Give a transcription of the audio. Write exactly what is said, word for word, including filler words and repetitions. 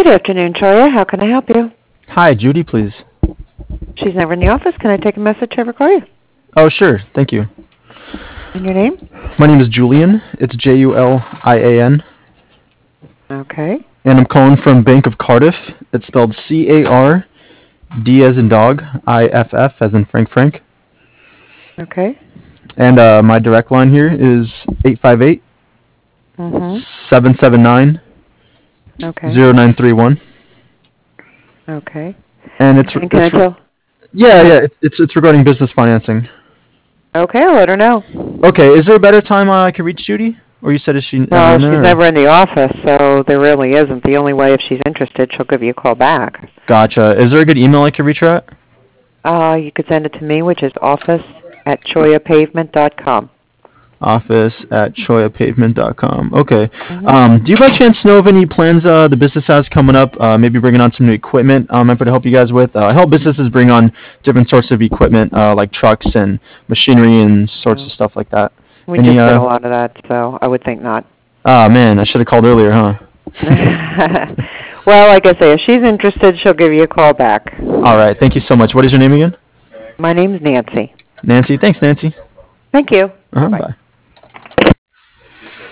Good afternoon, Choya. How can I help you? Hi, Judy, please. She's never in the office. Can I take a message to have her call you? Oh, sure. Thank you. And your name? My name is Julian. It's J U L I A N. Okay. And I'm calling from Bank of Cardiff. It's spelled C A R D as in dog, I F F as in Frank Frank. Okay. And uh, my direct line here is eight five eight, seven seven nine, Okay. zero nine three one. Okay. And it's And can it's I tell? yeah yeah it's, it's it's regarding business financing. Okay, I'll let her know. Okay, is there a better time uh, I could reach Judy? Or you said is she never Well, in there? she's or- never in the office, so there really isn't. The only way, if she's interested, she'll give you a call back. Gotcha. Is there a good email I could reach her at? Uh, you could send it to me, which is office at choya pavement dot com. Office at choya pavement dot com. Okay. Um, do you by chance know of any plans uh, the business has coming up? Uh, maybe bringing on some new equipment um, I'm going to help you guys with. Uh, I help businesses bring on different sorts of equipment uh, like trucks and machinery and sorts of stuff like that. We Any, just did uh, a lot of that, so I would think not. Ah, man, I should have called earlier, huh? Well, like I say, if she's interested, she'll give you a call back. All right. Thank you so much. What is your name again? My name's Nancy. Nancy. Thanks, Nancy. Thank you. Uh-huh, bye.